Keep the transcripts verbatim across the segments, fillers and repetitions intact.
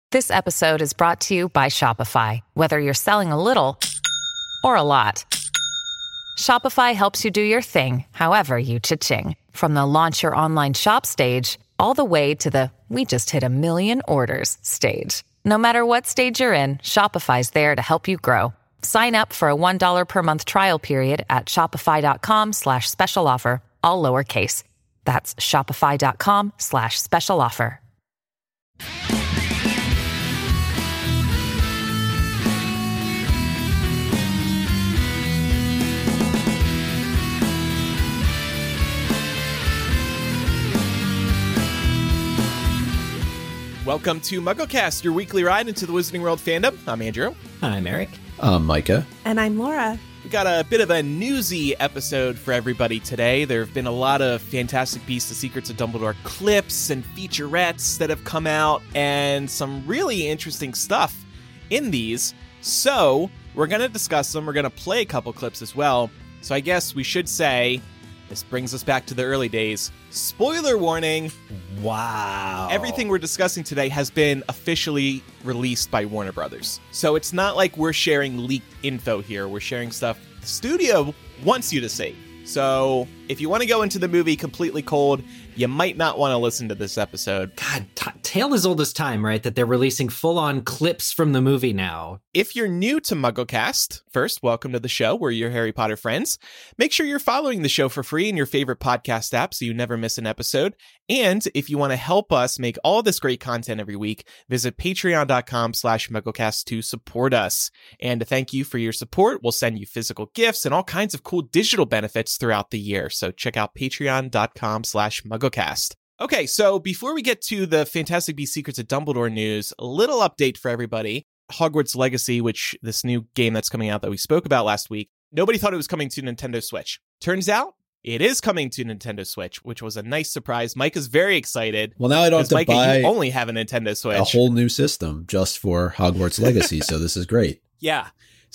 This episode is brought to you by Shopify. Whether you're selling a little or a lot, Shopify helps you do your thing, however you cha-ching. From the launch your online shop stage, all the way to the we just hit a million orders stage. No matter what stage you're in, Shopify's there to help you grow. Sign up for a one dollar per month trial period at shopify.com slash special offer, all lowercase. That's shopify.com slash special offer. Welcome to MuggleCast, your weekly ride into the Wizarding World fandom. I'm Andrew. I'm Eric. I'm Micah. And I'm Laura. We got a bit of a newsy episode for everybody today. There have been a lot of Fantastic Beasts: The Secrets of Dumbledore clips and featurettes that have come out, and some really interesting stuff in these. So we're going to discuss them. We're going to play a couple clips as well. So I guess we should say, this brings us back to the early days. Spoiler warning. Wow. Everything we're discussing today has been officially released by Warner Brothers. So it's not like we're sharing leaked info here. We're sharing stuff the studio wants you to see. So if you want to go into the movie completely cold, you might not want to listen to this episode. God, t- tale as old as time, right? That they're releasing full-on clips from the movie now. If you're new to MuggleCast, first, welcome to the show. We're your Harry Potter friends. Make sure you're following the show for free in your favorite podcast app so you never miss an episode. And if you want to help us make all this great content every week, visit patreon.com slash MuggleCast to support us. And to thank you for your support, we'll send you physical gifts and all kinds of cool digital benefits throughout the year. So check out patreon.com slash MuggleCast. Okay, so before we get to the Fantastic Beasts: Secrets of Dumbledore news, a little update for everybody. Hogwarts Legacy, which this new game that's coming out that we spoke about last week, nobody thought it was coming to Nintendo Switch. Turns out, it is coming to Nintendo Switch, which was a nice surprise. Mike is very excited. Well, now I don't have to Micah, buy you only have a Nintendo Switch. A whole new system just for Hogwarts Legacy, so this is great. Yeah.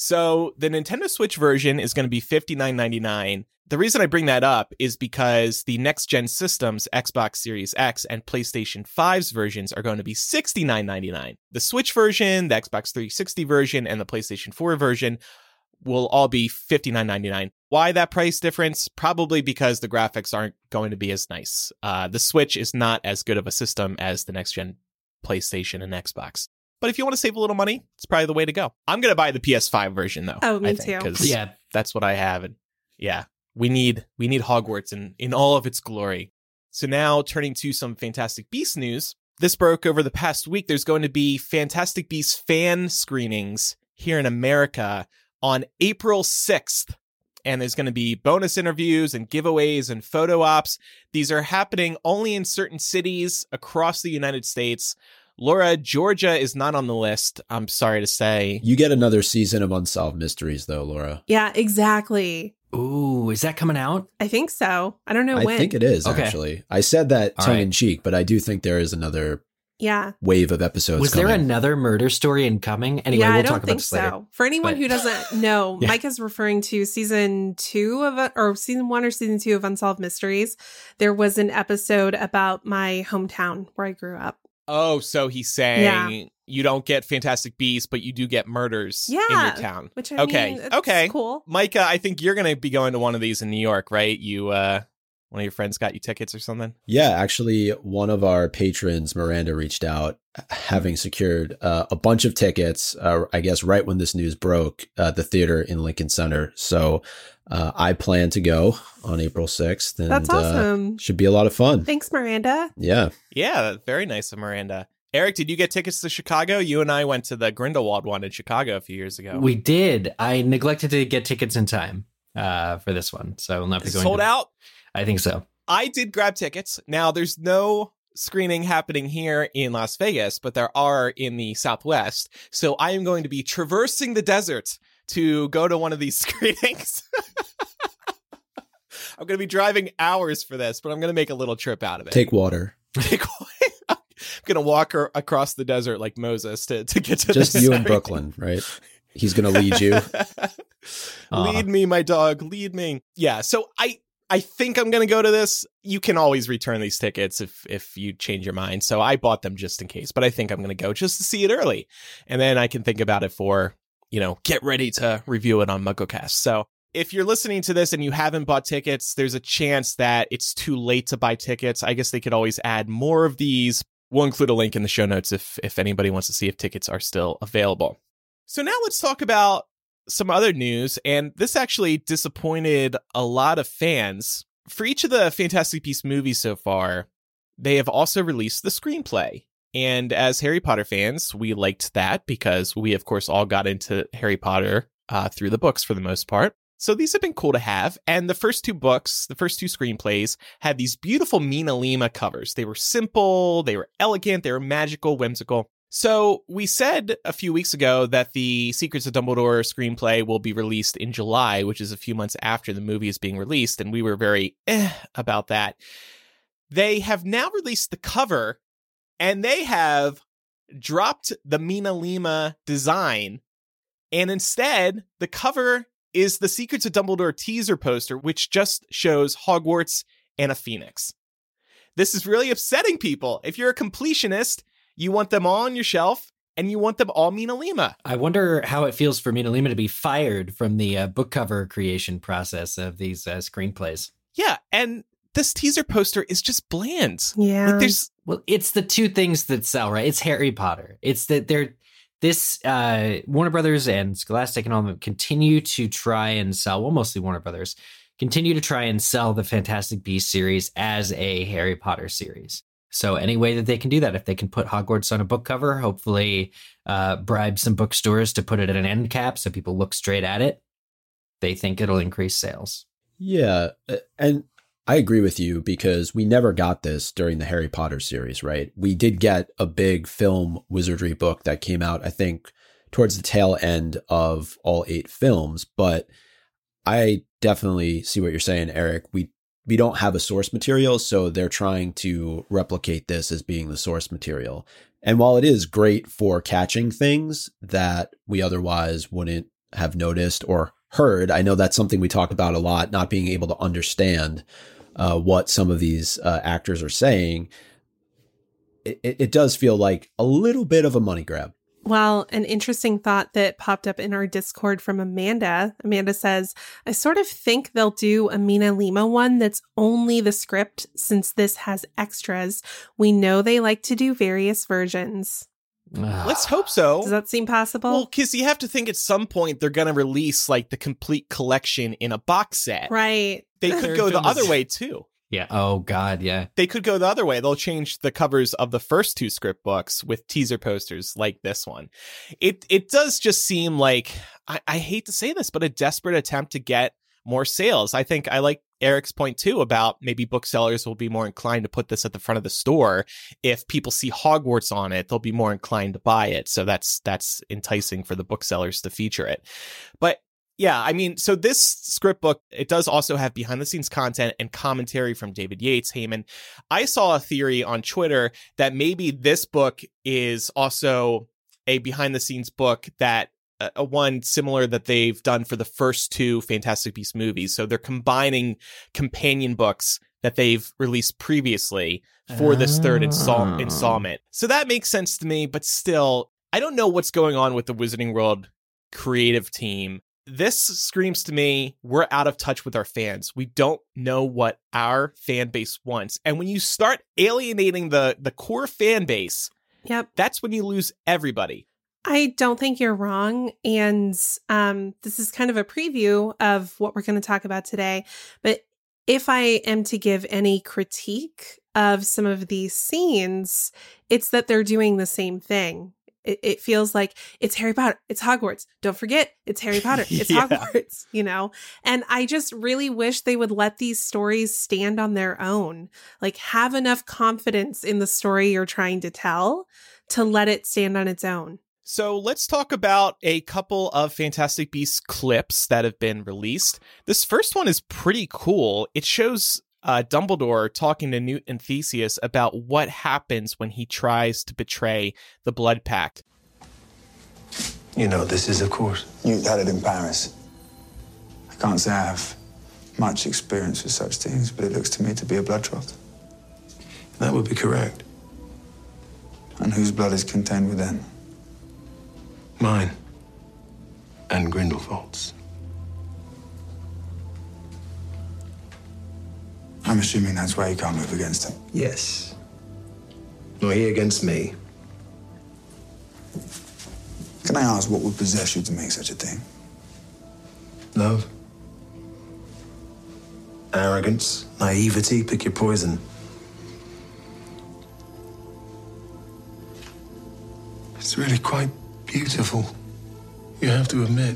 So the Nintendo Switch version is going to be fifty-nine ninety-nine. The reason I bring that up is because the next-gen systems, Xbox Series X and PlayStation five's versions, are going to be sixty-nine ninety-nine. The Switch version, the Xbox three sixty version, and the PlayStation four version will all be fifty-nine ninety-nine. Why that price difference? Probably because the graphics aren't going to be as nice. Uh, the Switch is not as good of a system as the next-gen PlayStation and Xbox. But if you want to save a little money, it's probably the way to go. I'm going to buy the P S five version, though. Oh, me I think, too. 'cause Yeah. that's what I have. And yeah, we need we need Hogwarts in, in all of its glory. So now, turning to some Fantastic Beasts news. This broke over the past week. There's going to be Fantastic Beasts fan screenings here in America on April sixth. And there's going to be bonus interviews and giveaways and photo ops. These are happening only in certain cities across the United States. Laura, Georgia is not on the list, I'm sorry to say. You get another season of Unsolved Mysteries, though, Laura. Yeah, exactly. Ooh, is that coming out? I think so. I don't know I when. think it is, Okay. actually. I said that All tongue right. in cheek, but I do think there is another Yeah. wave of episodes Was coming. there another murder story incoming? Anyway, yeah, we'll I don't talk about think this so. later. For anyone But- who doesn't know, Yeah. Mike is referring to season two of, or season one or season two of Unsolved Mysteries. There was an episode about my hometown where I grew up. Oh, so he's saying Yeah. you don't get Fantastic Beasts, but you do get murders in Yeah, your town. Which I Okay, mean, it's okay. cool. Micah, I think you're going to be going to one of these in New York, right? You, uh, one of your friends got you tickets or something? Yeah, actually, one of our patrons, Miranda, reached out, having secured uh, a bunch of tickets, uh, I guess, right when this news broke at the theater in Lincoln Center. So uh, I plan to go on April sixth. And, That's awesome. Uh, should be a lot of fun. Thanks, Miranda. Yeah. Yeah, very nice of Miranda. Eric, did you get tickets to Chicago? You and I went to the Grindelwald one in Chicago a few years ago. We did. I neglected to get tickets in time uh, for this one, so we'll not be going. Sold to- out? I think so. I did grab tickets. Now, there's no screening happening here in Las Vegas, but there are in the Southwest. So I am going to be traversing the desert to go to one of these screenings. I'm going to be driving hours for this, but I'm going to make a little trip out of it. Take water. Take I'm going to walk her across the desert like Moses to, to get to Just this you and screening. Brooklyn, right? He's going to lead you. Lead me, my dog. Lead me. Yeah. So I, I think I'm going to go to this. You can always return these tickets if if you change your mind. So I bought them just in case, but I think I'm going to go just to see it early. And then I can think about it for, you know, get ready to review it on MuggleCast. So if you're listening to this and you haven't bought tickets, there's a chance that it's too late to buy tickets. I guess they could always add more of these. We'll include a link in the show notes if if anybody wants to see if tickets are still available. So now let's talk about some other news, and this actually disappointed a lot of fans. For each of the Fantastic Beasts movies so far, they have also released the screenplay. And as Harry Potter fans, we liked that because we, of course, all got into Harry Potter uh, through the books for the most part. So these have been cool to have. And the first two books, the first two screenplays, had these beautiful MinaLima covers. They were simple, they were elegant, they were magical, whimsical. So we said a few weeks ago that the Secrets of Dumbledore screenplay will be released in July, which is a few months after the movie is being released, and we were very eh about that. They have now released the cover, and they have dropped the MinaLima design, and instead, the cover is the Secrets of Dumbledore teaser poster, which just shows Hogwarts and a phoenix. This is really upsetting people. If you're a completionist, you want them all on your shelf, and you want them all MinaLima. I wonder how it feels for MinaLima to be fired from the uh, book cover creation process of these uh, screenplays. Yeah, and this teaser poster is just bland. Yeah. Like there's Well, it's the two things that sell, right? It's Harry Potter. It's that they're this uh, Warner Brothers and Scholastic and all of them continue to try and sell. Well, mostly Warner Brothers continue to try and sell the Fantastic Beasts series as a Harry Potter series. So any way that they can do that, if they can put Hogwarts on a book cover, hopefully uh, bribe some bookstores to put it at an end cap so people look straight at it, they think it'll increase sales. Yeah, and I agree with you because we never got this during the Harry Potter series, right? We did get a big film wizardry book that came out, I think, towards the tail end of all eight films. But I definitely see what you're saying, Eric. We we don't have a source material, so they're trying to replicate this as being the source material. And while it is great for catching things that we otherwise wouldn't have noticed or heard, I know that's something we talk about a lot, not being able to understand uh, what some of these uh, actors are saying. It, it does feel like a little bit of a money grab. Well, an interesting thought that popped up in our Discord from Amanda. Amanda says, I sort of think they'll do a MinaLima one that's only the script since this has extras. We know they like to do various versions. Let's hope so. Does that seem possible? Well, because you have to think at some point they're going to release like the complete collection in a box set. Right. They could Third go the film is- other way too. Yeah. Oh, God. Yeah. They could go the other way. They'll change the covers of the first two script books with teaser posters like this one. It it does just seem like, I, I hate to say this, but a desperate attempt to get more sales. I think I like Eric's point too about maybe booksellers will be more inclined to put this at the front of the store. If people see Hogwarts on it, they'll be more inclined to buy it. So that's that's enticing for the booksellers to feature it. But yeah, I mean, so this script book, it does also have behind the scenes content and commentary from David Yates, Heyman. I saw a theory on Twitter that maybe this book is also a behind the scenes book that uh, a one similar that they've done for the first two Fantastic Beasts movies. So they're combining companion books that they've released previously for this third install- installment. So that makes sense to me, but still, I don't know what's going on with the Wizarding World creative team. This screams to me, we're out of touch with our fans. We don't know what our fan base wants. And when you start alienating the, the core fan base, Yep. that's when you lose everybody. I don't think you're wrong. And um, this is kind of a preview of what we're going to talk about today. But if I am to give any critique of some of these scenes, it's that they're doing the same thing. It, it feels like it's Harry Potter. It's Hogwarts. Don't forget, it's Harry Potter. It's Yeah. Hogwarts, you know? And I just really wish they would let these stories stand on their own. Like, have enough confidence in the story you're trying to tell to let it stand on its own. So let's talk about a couple of Fantastic Beasts clips that have been released. This first one is pretty cool. It shows uh, Dumbledore talking to Newt and Theseus about what happens when he tries to betray the Blood Pact. You know this is, of course. You had it in Paris. I can't say I have. much experience with such things, but it looks to me to be a blood trough. That would be correct. And whose blood is contained within? Mine. And Grindelwald's. I'm assuming that's why you can't move against him. Yes. Nor he against me. Can I ask what would possess you to make such a thing? Love. Arrogance. Naivety. Pick your poison. It's really quite beautiful, you have to admit.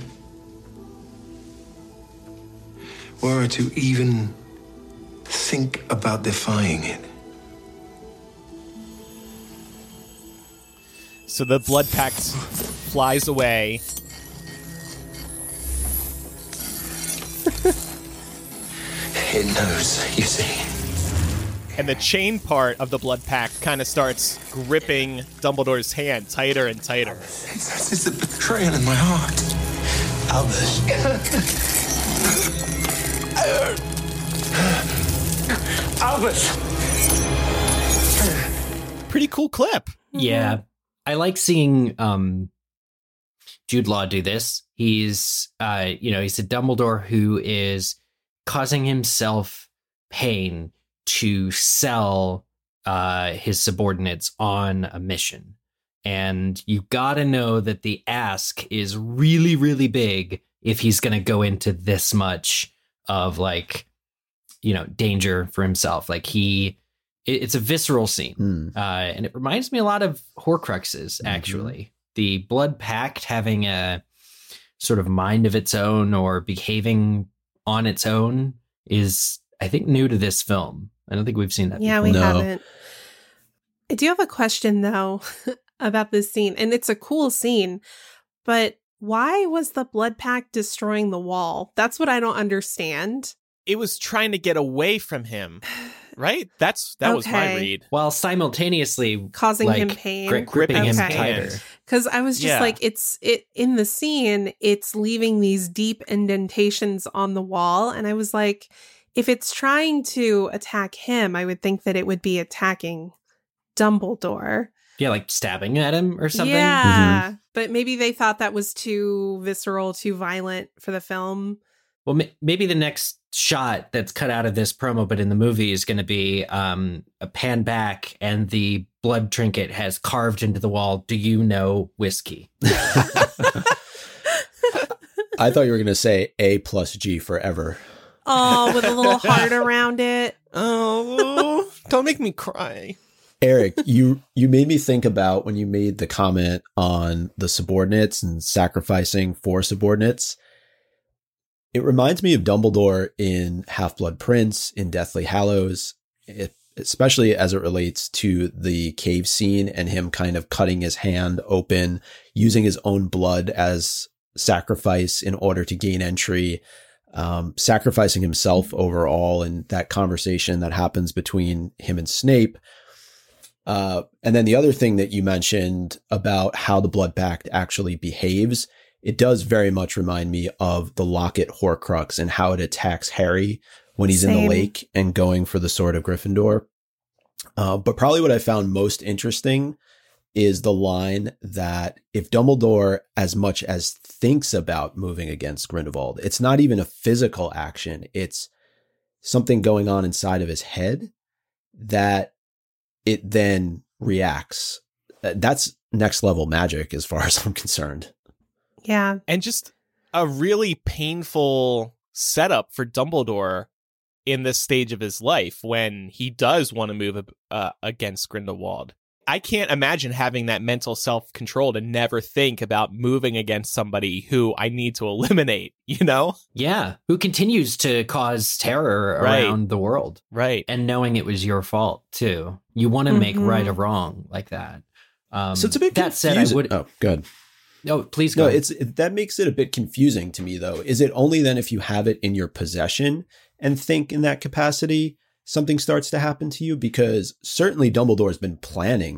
Were I to even think about defying it. So the blood pact flies away. It knows, you see. And the chain part of the blood pact kind of starts gripping Dumbledore's hand tighter and tighter. It's, it's a betrayal in my heart. Albus. Albus. Pretty cool clip. Yeah. I like seeing um, Jude Law do this. He's, uh, you know, he's a Dumbledore who is causing himself pain to sell uh, his subordinates on a mission. And you gotta know that the ask is really, really big if he's gonna go into this much of, like, you know, danger for himself. Like, he, it, it's a visceral scene. Mm. Uh, and it reminds me a lot of Horcruxes, actually. Mm-hmm. The Blood Pact having a sort of mind of its own or behaving on its own is, I think, new to this film. I don't think we've seen that Yeah, before. we No. haven't. I do have a question, though, about this scene. And it's a cool scene. But why was the Blood Pact destroying the wall? That's what I don't understand. It was trying to get away from him, right? That's That was my Okay. read. While simultaneously Causing like, him pain. gri- gripping him Okay. tighter. Because I was just Yeah. like, it's it in the scene, it's leaving these deep indentations on the wall. And I was like, if it's trying to attack him, I would think that it would be attacking Dumbledore. Yeah, like stabbing at him or something. Yeah. But maybe they thought that was too visceral, too violent for the film. Well, ma- maybe the next shot that's cut out of this promo, but in the movie, is going to be um, a pan back and the blood trinket has carved into the wall. Do you know whiskey? I thought you were going to say A plus G forever. Oh, with a little heart around it. Oh, don't make me cry. Eric, you you made me think about when you made the comment on the subordinates and sacrificing for subordinates. It reminds me of Dumbledore in Half-Blood Prince, in Deathly Hallows, it, especially as it relates to the cave scene and him kind of cutting his hand open, using his own blood as sacrifice in order to gain entry, um, sacrificing himself overall, and that conversation that happens between him and Snape. Uh, and then the other thing that you mentioned about how the Blood Pact actually behaves, it does very much remind me of the Locket Horcrux and how it attacks Harry when he's Same. in the lake and going for the Sword of Gryffindor. Uh, but probably what I found most interesting is the line that if Dumbledore as much as thinks about moving against Grindelwald, it's not even a physical action. It's something going on inside of his head that it then reacts. That's next level magic as far as I'm concerned. Yeah. And just a really painful setup for Dumbledore in this stage of his life when he does want to move uh, against Grindelwald. I can't imagine having that mental self-control to never think about moving against somebody who I need to eliminate, you know? Yeah. Who continues to cause terror Right. around the world. Right. And knowing it was your fault, too. You want to make Mhm. right or wrong like that. Um, So it's a bit that said, I confusing. would. Oh, good. Oh, please go. No, it's it, that makes it a bit confusing to me, though. Is it only then if you have it in your possession and think in that capacity, something starts to happen to you? Because certainly Dumbledore's been planning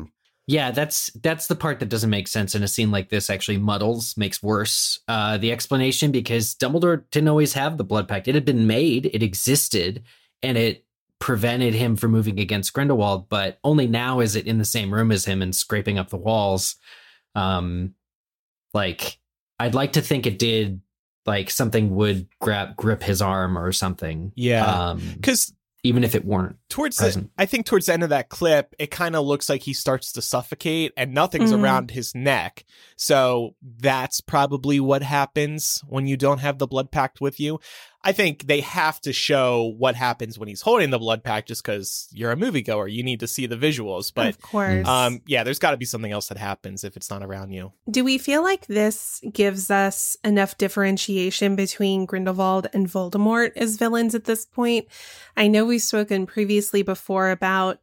Yeah, that's that's the part that doesn't make sense in a scene like this. Actually muddles, makes worse uh, the explanation, because Dumbledore didn't always have the blood pact. It had been made, it existed, and it prevented him from moving against Grindelwald, but only now is it in the same room as him and scraping up the walls. Um, like, I'd like to think it did, like something would grab grip his arm or something. Yeah, because... Um, even if it weren't towards present. the, I think towards the end of that clip, it kind of looks like he starts to suffocate and nothing's mm-hmm. around his neck. So that's probably what happens when you don't have the blood pact with you. I think they have to show what happens when he's holding the blood pact just because you're a moviegoer. You need to see the visuals. But of course. Um, yeah, there's got to be something else that happens if it's not around you. Do we feel like this gives us enough differentiation between Grindelwald and Voldemort as villains at this point? I know we've spoken previously before about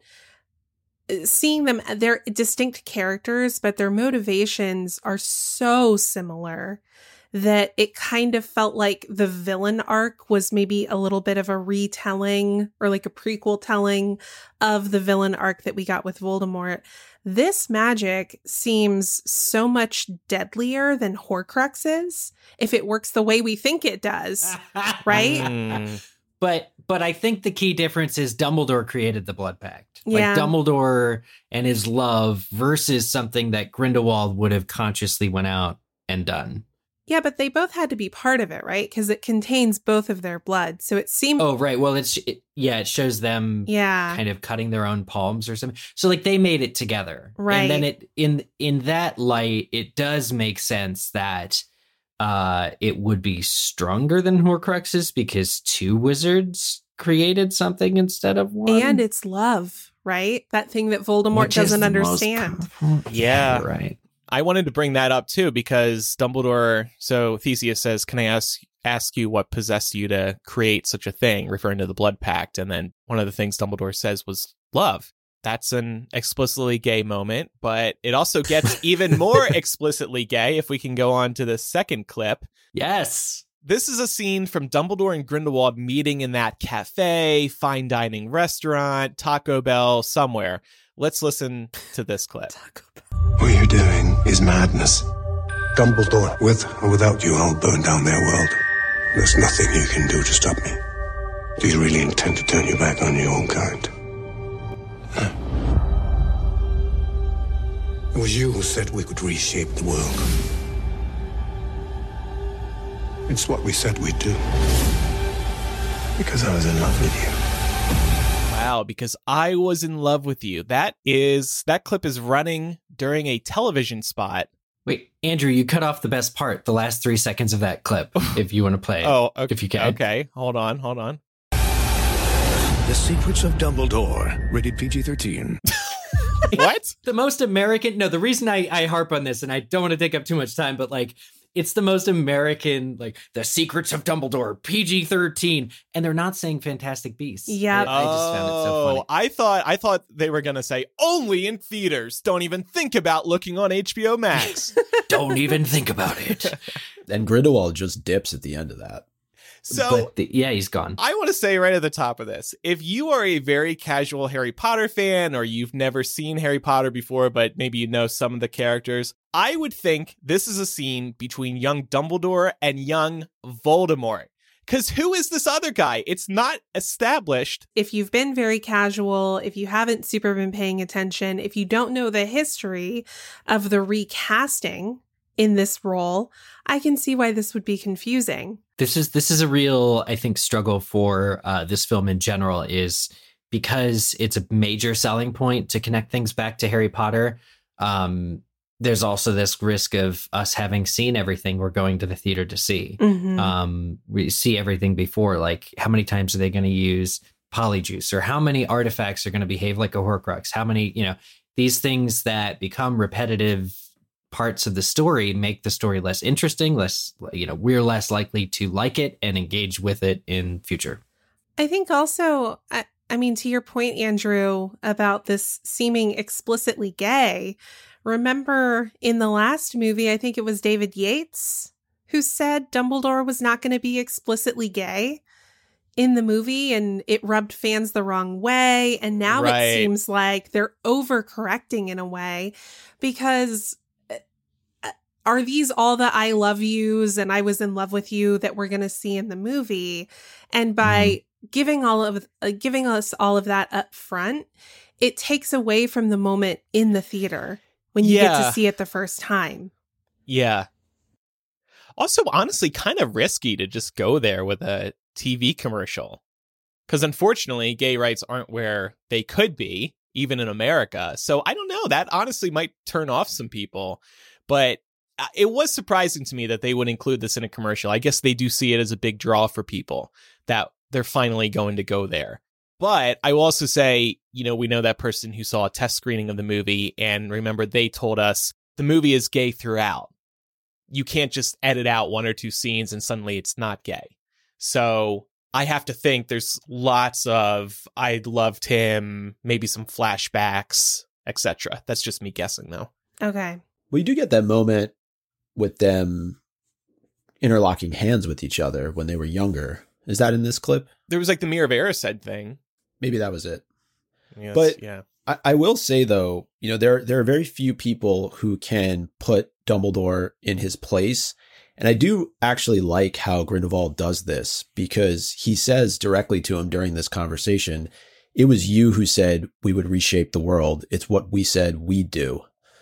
seeing them, they're distinct characters, but their motivations are so similar that it kind of felt like the villain arc was maybe a little bit of a retelling or like a prequel telling of the villain arc that we got with Voldemort. This magic seems so much deadlier than Horcruxes if it works the way we think it does, right? Mm. But but I think the key difference is Dumbledore created the blood pact. Yeah. Like Dumbledore and his love versus something that Grindelwald would have consciously went out and done. Yeah, but they both had to be part of it, right? Because it contains both of their blood. So it seemed... Oh, right. Well, it's it, yeah, it shows them yeah. kind of cutting their own palms or something. So like they made it together. Right. And then it in in that light, it does make sense that uh, it would be stronger than Horcruxes because two wizards created something instead of one. And it's love, right? That thing that Voldemort Which doesn't is understand. Yeah. Right. I wanted to bring that up too, because Dumbledore, so Theseus says, can I ask ask you what possessed you to create such a thing, referring to the blood pact? And then one of the things Dumbledore says was love. That's an explicitly gay moment, but it also gets even more explicitly gay if we can go on to the second clip. Yes. This is a scene from Dumbledore and Grindelwald meeting in that cafe, fine dining restaurant, Taco Bell, somewhere. Let's listen to this clip. What you're doing is madness. Dumbledore, with or without you, I'll burn down their world. There's nothing you can do to stop me. Do you really intend to turn your back on your own kind? Huh? It was you who said we could reshape the world. It's what we said we'd do. Because I was in love with you. Wow, because I was in love with you. That is, that clip is running during a television spot. Wait, Andrew, you cut off the best part, the last three seconds of that clip, if you want to play it. Oh, okay. If you can. Okay, hold on, hold on. The Secrets of Dumbledore, rated P G thirteen. What? The most American, no, the reason I, I harp on this, and I don't want to take up too much time, but like, it's the most American, like, The Secrets of Dumbledore, P G thirteen, and they're not saying Fantastic Beasts. Yeah. I, I just found it so funny. Oh, I thought I thought they were gonna say only in theaters. Don't even think about looking on H B O Max. Don't even think about it. And Grindelwald just dips at the end of that. So but the, yeah, he's gone. I want to say right at the top of this, if you are a very casual Harry Potter fan, or you've never seen Harry Potter before, but maybe you know some of the characters, I would think this is a scene between young Dumbledore and young Voldemort. Because who is this other guy? It's not established. If you've been very casual, if you haven't super been paying attention, if you don't know the history of the recasting in this role, I can see why this would be confusing. This is this is a real, I think, struggle for uh, this film in general, is because it's a major selling point to connect things back to Harry Potter. Um, there's also this risk of us having seen everything we're going to the theater to see. Mm-hmm. Um, we see everything before. Like, how many times are they going to use Polyjuice, or how many artifacts are going to behave like a Horcrux? How many, you know, these things that become repetitive parts of the story make the story less interesting, less, you know, we're less likely to like it and engage with it in future. I think also, I, I mean, to your point, Andrew, about this seeming explicitly gay, remember in the last movie, I think it was David Yates who said Dumbledore was not going to be explicitly gay in the movie and it rubbed fans the wrong way. And now Right. it seems like they're overcorrecting in a way, because uh, are these all the I love yous and I was in love with you that we're going to see in the movie? And by mm. giving all of uh, giving us all of that up front, it takes away from the moment in the theater when you Yeah. get to see it the first time. Yeah. Also, honestly, kind of risky to just go there with a T V commercial. Because unfortunately, gay rights aren't where they could be, even in America. So I don't know. That honestly might turn off some people. But it was surprising to me that they would include this in a commercial. I guess they do see it as a big draw for people that they're finally going to go there. But I will also say, you know, we know that person who saw a test screening of the movie, and remember, they told us the movie is gay throughout. You can't just edit out one or two scenes and suddenly it's not gay. So I have to think there's lots of I loved him, maybe some flashbacks, et cetera. That's just me guessing, though. Okay. Well, you do get that moment with them interlocking hands with each other when they were younger. Is that in this clip? There was like the Mirror of Erised thing. Maybe that was it. Yes, but yeah. I, I will say, though, you know, there, there are very few people who can put Dumbledore in his place. And I do actually like how Grindelwald does this, because he says directly to him during this conversation, it was you who said we would reshape the world. It's what we said we'd do.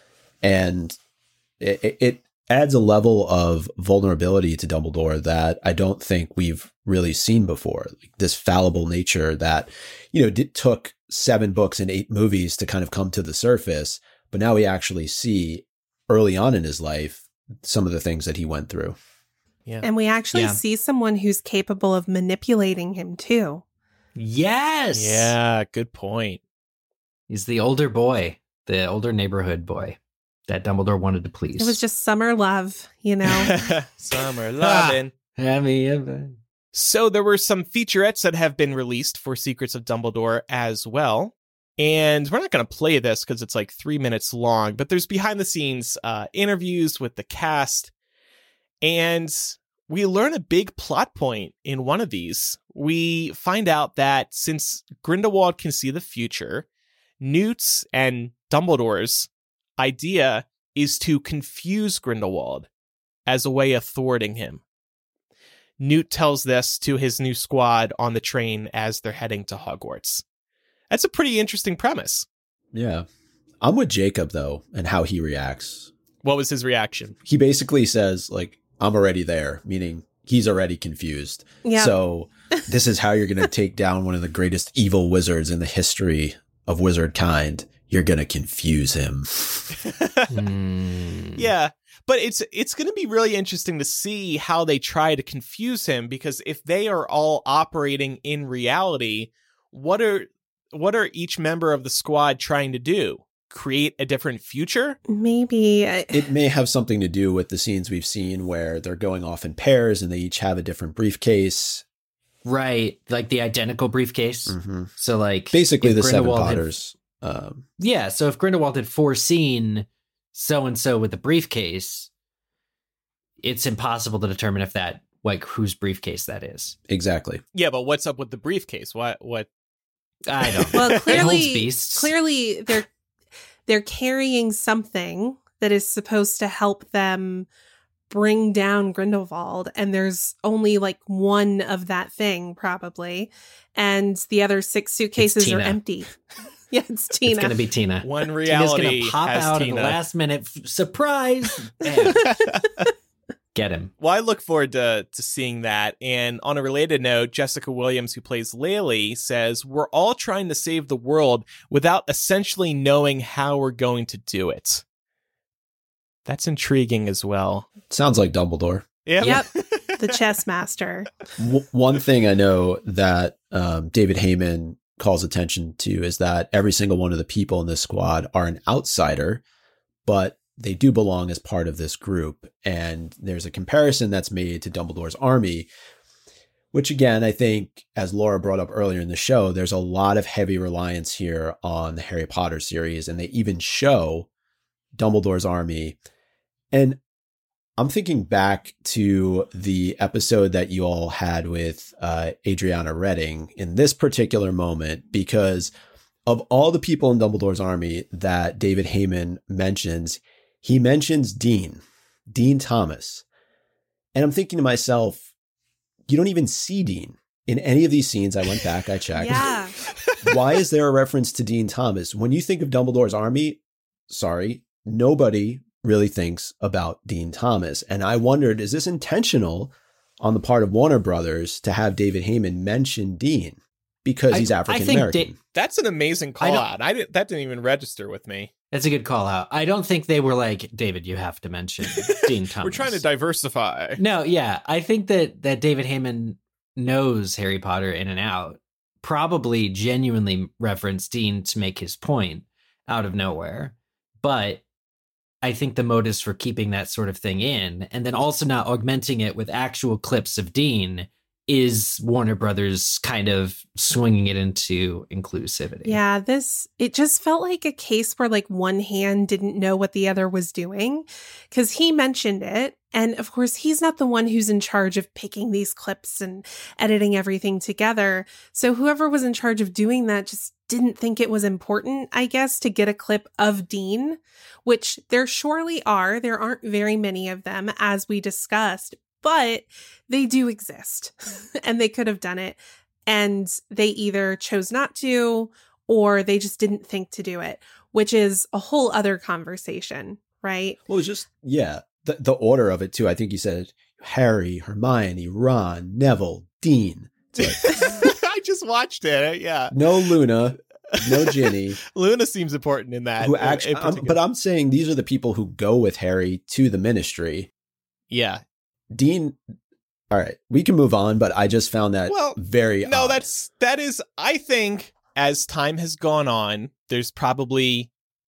And it, it adds a level of vulnerability to Dumbledore that I don't think we've really seen before. Like this fallible nature that, you know, it took seven books and eight movies to kind of come to the surface. But now we actually see early on in his life some of the things that he went through. Yeah. And we actually Yeah. see someone who's capable of manipulating him too. Yes. Yeah, good point. He's the older boy, the older neighborhood boy that Dumbledore wanted to please. It was just summer love, you know. Summer lovin'. I mean, So there were some featurettes that have been released for Secrets of Dumbledore as well. And we're not going to play this because it's like three minutes long, but there's behind the scenes uh, interviews with the cast. And we learn a big plot point in one of these. We find out that since Grindelwald can see the future, Newt's and Dumbledore's idea is to confuse Grindelwald as a way of thwarting him. Newt tells this to his new squad on the train as they're heading to Hogwarts. That's a pretty interesting premise. Yeah. I'm with Jacob, though, and how he reacts. What was his reaction? He basically says, like, I'm already there, meaning he's already confused. Yeah. So this is how you're going to take down one of the greatest evil wizards in the history of wizard kind. You're going to confuse him. mm. Yeah, but it's it's going to be really interesting to see how they try to confuse him, because if they are all operating in reality, what are what are each member of the squad trying to do? Create a different future? Maybe. I- It may have something to do with the scenes we've seen where they're going off in pairs and they each have a different briefcase. Right, like the identical briefcase. Mm-hmm. So, like, Basically, if the Seven Grindelwald had- Potters. Um, yeah, so if Grindelwald had foreseen so and so with the briefcase, it's impossible to determine if that, like, whose briefcase that is. exactly. Yeah, but what's up with the briefcase? What what? I don't. well, It holds clearly, beasts. clearly they're they're carrying something that is supposed to help them bring down Grindelwald, and there's only like one of that thing probably, and the other six suitcases are Tina. empty. Yeah, it's Tina. It's going to be Tina. One Tina's reality going to pop has out Tina. at the last minute. F- surprise! Bam. Get him. Well, I look forward to to seeing that. And on a related note, Jessica Williams, who plays Laylee, says, we're all trying to save the world without essentially knowing how we're going to do it. That's intriguing as well. Sounds like Dumbledore. Yeah. Yep, the chess master. W- one thing I know that um, David Heyman calls attention to is that every single one of the people in this squad are an outsider, but they do belong as part of this group. And there's a comparison that's made to Dumbledore's army, which again, I think, as Laura brought up earlier in the show, there's a lot of heavy reliance here on the Harry Potter series. And they even show Dumbledore's army. And I'm thinking back to the episode that you all had with uh, Adriana Redding in this particular moment, because of all the people in Dumbledore's army that David Heyman mentions, he mentions Dean, Dean Thomas. And I'm thinking to myself, you don't even see Dean in any of these scenes. I went back, I checked. Yeah. Why is there a reference to Dean Thomas? When you think of Dumbledore's army, sorry, nobody really thinks about Dean Thomas. And I wondered, is this intentional on the part of Warner Brothers to have David Heyman mention Dean because he's African American? Da- That's an amazing call I out. I didn't, that didn't even register with me. That's a good call out. I don't think they were like, David, you have to mention Dean Thomas. We're trying to diversify. No, yeah. I think that, that David Heyman knows Harry Potter in and out, probably genuinely referenced Dean to make his point out of nowhere. But I think the motives for keeping that sort of thing in, and then also not augmenting it with actual clips of Dean, is Warner Brothers kind of swinging it into inclusivity. Yeah, this, it just felt like a case where like one hand didn't know what the other was doing, because he mentioned it. And of course, he's not the one who's in charge of picking these clips and editing everything together. So whoever was in charge of doing that just didn't think it was important, I guess, to get a clip of Dean, which there surely are. There aren't very many of them, as we discussed, but they do exist and they could have done it. And they either chose not to, or they just didn't think to do it, which is a whole other conversation, right? Well, it's just, yeah, the, the order of it too. I think you said Harry, Hermione, Ron, Neville, Dean. Like, I just watched it. Yeah. No Luna, no Ginny. Luna seems important in that. Who actually, I'm, but I'm saying these are the people who go with Harry to the Ministry. Yeah. Dean. All right, we can move on, but I just found that well, very no, odd. that's, that is, I think as time has gone on, there's probably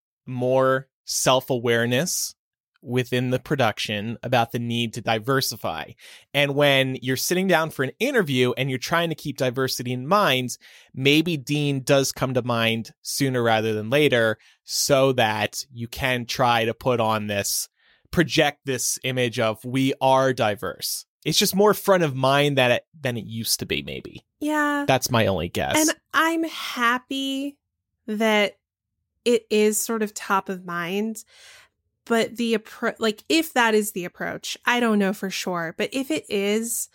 more self-awareness within the production about the need to diversify. And when you're sitting down for an interview and you're trying to keep diversity in mind, maybe Dean does come to mind sooner rather than later, so that you can try to put on this, project this image of we are diverse. It's just more front of mind than it, than it used to be, maybe. Yeah. That's my only guess. And I'm happy that it is sort of top of mind. But the approach, like, if that is the approach, I don't know for sure. But if it is,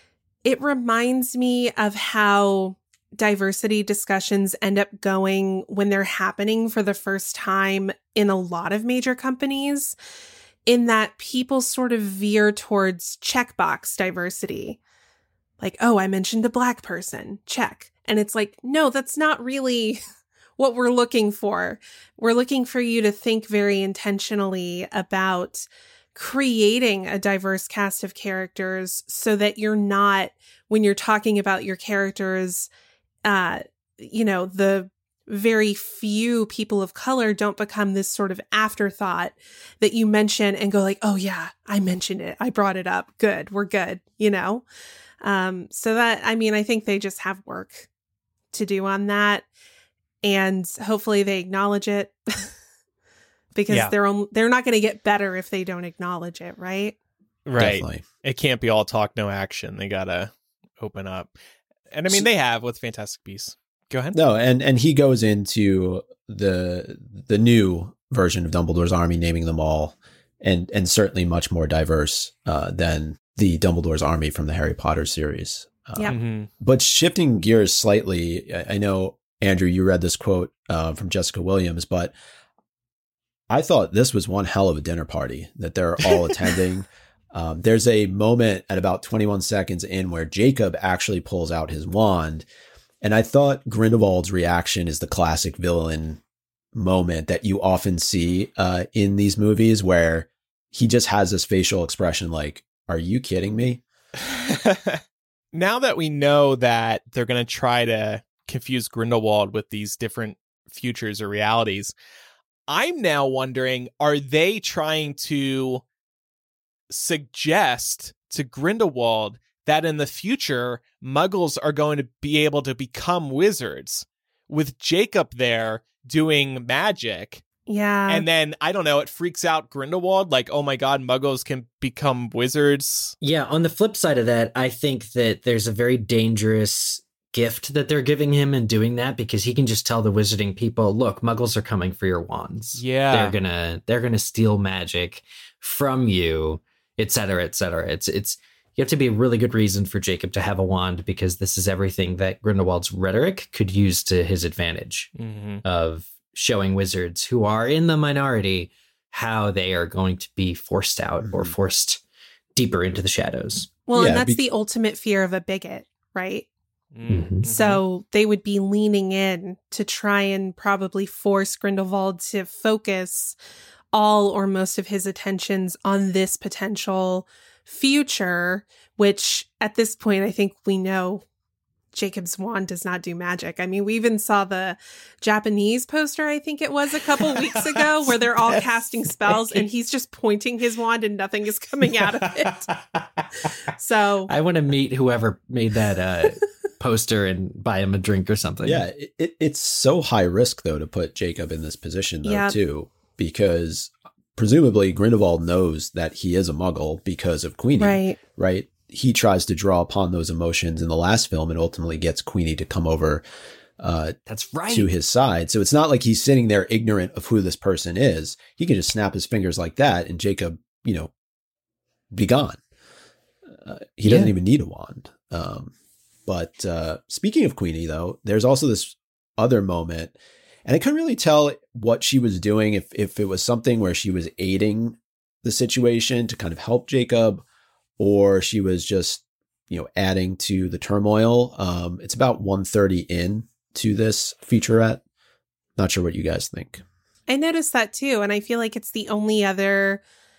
it reminds me of how diversity discussions end up going when they're happening for the first time in a lot of major companies, in that people sort of veer towards checkbox diversity. Like, oh, I mentioned a Black person, check. And it's like, no, that's not really what we're looking for. We're looking for you to think very intentionally about creating a diverse cast of characters so that you're not, when you're talking about your characters, uh, you know, the very few people of color don't become this sort of afterthought that you mention and go like, oh yeah, I mentioned it. I brought it up. Good. We're good. You know? Um, so that, I mean, I think they just have work to do on that. And hopefully they acknowledge it because yeah. they're on, they're not going to get better if they don't acknowledge it. Right. Right. Definitely. It can't be all talk, no action. They got to open up. And I mean, they have with Fantastic Beasts. Go ahead. No, and and he goes into the the new version of Dumbledore's army, naming them all, and and certainly much more diverse uh, than the Dumbledore's army from the Harry Potter series. Uh, yeah. Mm-hmm. But shifting gears slightly, I, I know, Andrew, you read this quote uh, from Jessica Williams, but I thought this was one hell of a dinner party that they're all attending. Um, there's a moment at about twenty-one seconds in where Jacob actually pulls out his wand. And I thought Grindelwald's reaction is the classic villain moment that you often see uh, in these movies, where he just has this facial expression like, are you kidding me? Now that we know that they're going to try to confuse Grindelwald with these different futures or realities, I'm now wondering, are they trying to suggest to Grindelwald that in the future, Muggles are going to be able to become wizards, with Jacob there doing magic Yeah. And then, I don't know, it freaks out Grindelwald. Like, oh my God, muggles can become wizards. Yeah, on the flip side of that, I think that there's a very dangerous gift that they're giving him in doing that, because he can just tell the wizarding people, look, muggles are coming for your wands. Yeah. They're gonna they're gonna steal magic from you, et cetera, et cetera. It's it's you have to be a really good reason for Jacob to have a wand, because this is everything that Grindelwald's rhetoric could use to his advantage Mm-hmm. of showing wizards who are in the minority how they are going to be forced out or forced deeper into the shadows. Well, Yeah, and that's be- the ultimate fear of a bigot, right? Mm-hmm. So they would be leaning in to try and probably force Grindelwald to focus all or most of his attentions on this potential future, which at this point, I think we know Jacob's wand does not do magic. I mean, we even saw the Japanese poster, I think it was a couple weeks ago, where they're all casting spells and he's just pointing his wand and nothing is coming out of it. So I want to meet whoever made that uh, poster and buy him a drink or something. Yeah, it, it, it's so high risk, though, to put Jacob in this position, though, Yep. too, because presumably Grindelwald knows that he is a muggle because of Queenie, right. right? He tries to draw upon those emotions in the last film and ultimately gets Queenie to come over uh, That's right. to his side. So it's not like he's sitting there ignorant of who this person is. He can just snap his fingers like that and Jacob, you know, be gone. Uh, he doesn't Yeah. even need a wand. Um, but uh, speaking of Queenie, though, there's also this other moment, and I couldn't really tell what she was doing, if if it was something where she was aiding the situation to kind of help Jacob, or she was just, you know, adding to the turmoil. Um, it's about one thirty in to this featurette. Not sure what you guys think. I noticed that too. And I feel like it's the only other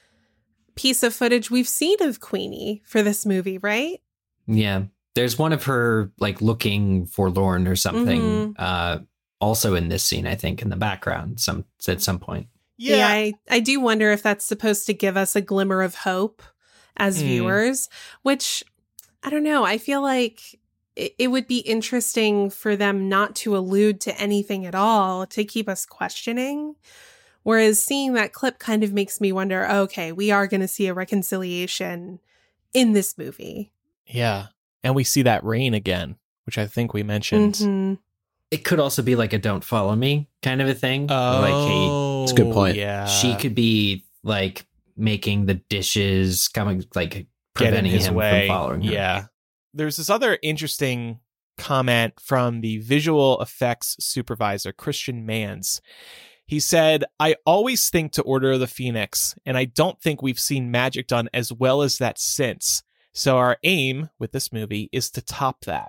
piece of footage we've seen of Queenie for this movie, right? Yeah. There's one of her like looking forlorn or something. Mhm. Uh, also in this scene, I think, in the background, some at some point. Yeah. I, I do wonder if that's supposed to give us a glimmer of hope as Mm. viewers, which I don't know. I feel like it, it would be interesting for them not to allude to anything at all to keep us questioning. Whereas seeing that clip kind of makes me wonder, okay, we are going to see a reconciliation in this movie. Yeah. And we see that rain again, which I think we mentioned. Mhm. It could also be like a "don't follow me" kind of a thing. Oh, Like, hey, It's a good point. Yeah. she could be like making the dishes, coming like Get in preventing his him way. from following her. Yeah. There's this other interesting comment from the visual effects supervisor, Christian Mans. He said, I always think to Order of the Phoenix, and I don't think we've seen magic done as well as that since. So our aim with this movie is to top that.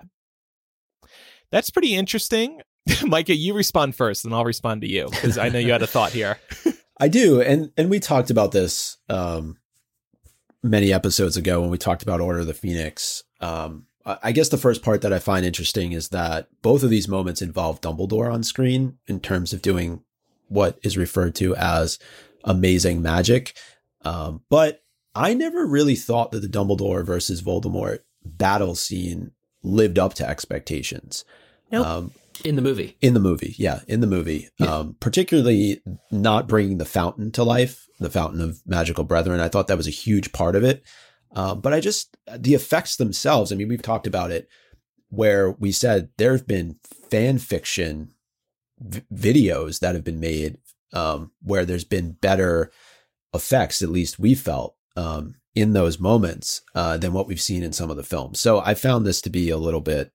That's pretty interesting. Micah, you respond first, and I'll respond to you, because I know you had a thought here. I do. And and we talked about this um, many episodes ago when we talked about Order of the Phoenix. Um, I I guess the first part that I find interesting is that both of these moments involve Dumbledore on screen in terms of doing what is referred to as amazing magic. Um, but I never really thought that the Dumbledore versus Voldemort battle scene lived up to expectations. Nope. Um, In the movie. in the movie, yeah, in the movie, Yeah. um, particularly not bringing the fountain to life, the fountain of magical brethren. I thought that was a huge part of it. Um, but I just, the effects themselves, I mean, we've talked about it where we said there have been fan fiction v- videos that have been made um, where there's been better effects, at least we felt, um, in those moments uh, than what we've seen in some of the films. So I found this to be a little bit,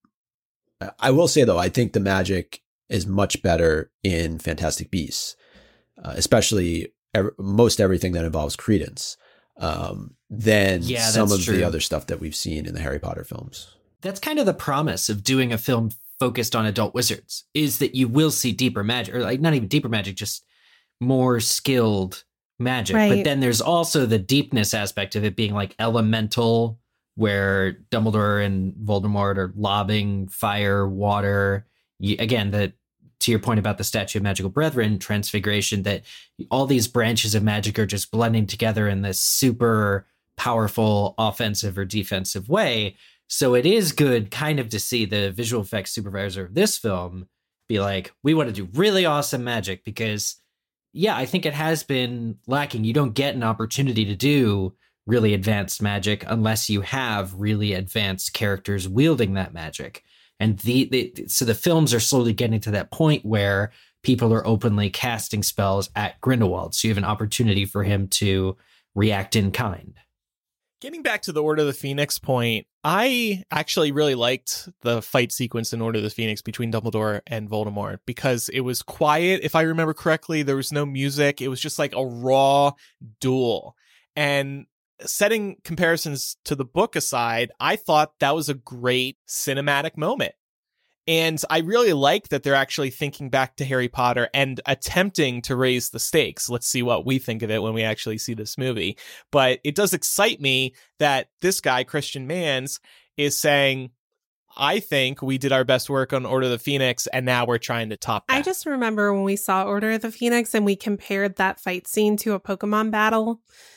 I will say, though, I think the magic is much better in Fantastic Beasts, uh, especially ev- most everything that involves Credence, um, than Yeah, some that's of true. the other stuff that we've seen in the Harry Potter films. That's kind of the promise of doing a film focused on adult wizards, is that you will see deeper magic, or like not even deeper magic, just more skilled magic. Right. But then there's also the deepness aspect of it being like elemental, where Dumbledore and Voldemort are lobbing fire, water. You, again, the to your point about the Statue of Magical Brethren, Transfiguration, that all these branches of magic are just blending together in this super powerful offensive or defensive way. So it is good kind of to see the visual effects supervisor of this film be like, we want to do really awesome magic because yeah, I think it has been lacking. You don't get an opportunity to do really advanced magic unless you have really advanced characters wielding that magic. And the, the so the films are slowly getting to that point where people are openly casting spells at Grindelwald. So you have an opportunity for him to react in kind. Getting back to the Order of the Phoenix point, I actually really liked the fight sequence in Order of the Phoenix between Dumbledore and Voldemort because it was quiet. If I remember correctly, there was no music. It was just like a raw duel. And setting comparisons to the book aside, I thought that was a great cinematic moment. And I really like that they're actually thinking back to Harry Potter and attempting to raise the stakes. Let's see what we think of it when we actually see this movie. But it does excite me that this guy, Christian Manz, is saying, I think we did our best work on Order of the Phoenix, and now we're trying to top that. I just remember when we saw Order of the Phoenix and we compared that fight scene to a Pokemon battle.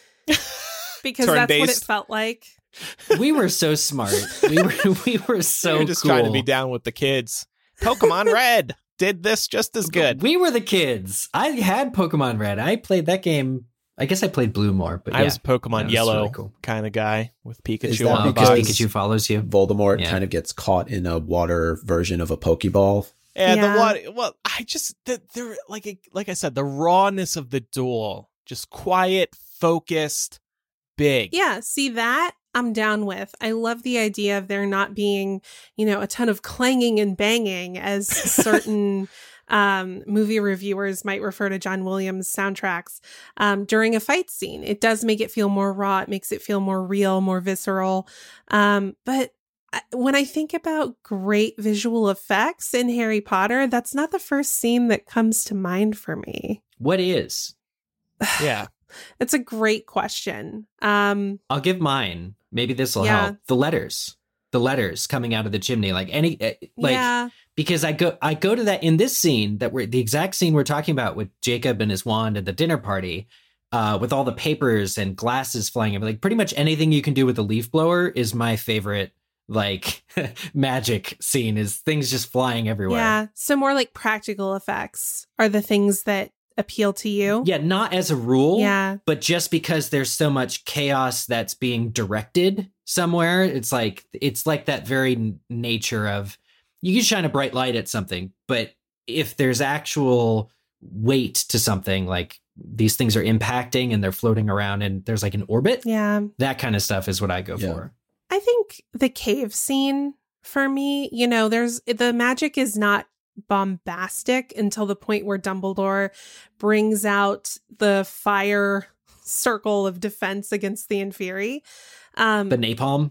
Because that's what it felt like. We were so smart. We were we were so we were just cool. trying to be down with the kids. Pokemon Red did this just as good. We were the kids. I had Pokemon Red. I played that game. I guess I played Blue more, but I yeah, was a Pokemon was Yellow really cool. kind of guy with Pikachu. Is that on the because box. Pikachu follows you? Voldemort Yeah. kind of gets caught in a water version of a Pokeball. Yeah, Yeah. the water. Well, I just the, they're like like I said, the rawness of the duel, just quiet, focused, big. Yeah, see that I'm down with. I love the idea of there not being, you know, a ton of clanging and banging as certain um, movie reviewers might refer to John Williams soundtracks um, during a fight scene. It does make it feel more raw. It makes it feel more real, more visceral. Um, but I, when I think about great visual effects in Harry Potter, that's not the first scene that comes to mind for me. What is? Yeah. It's a great question. Um, I'll give mine. Maybe this will Yeah. help. The letters, the letters coming out of the chimney, like any, eh, like yeah. because I go, I go to that in this scene that we're the exact scene we're talking about with Jacob and his wand at the dinner party, uh, with all the papers and glasses flying. Like pretty much anything you can do with a leaf blower is my favorite. Like magic scene is things just flying everywhere. Yeah. So more like practical effects are the things that appeal to you. Yeah, not as a rule. Yeah. But just because there's so much chaos that's being directed somewhere, it's like it's like that very n- nature of you can shine a bright light at something, but if there's actual weight to something, like these things are impacting and they're floating around and there's like an orbit, Yeah. that kind of stuff is what I go Yeah. for. I think the cave scene for me, you know, there's the magic is not bombastic until the point where Dumbledore brings out the fire circle of defense against the Inferi. Um, The napalm,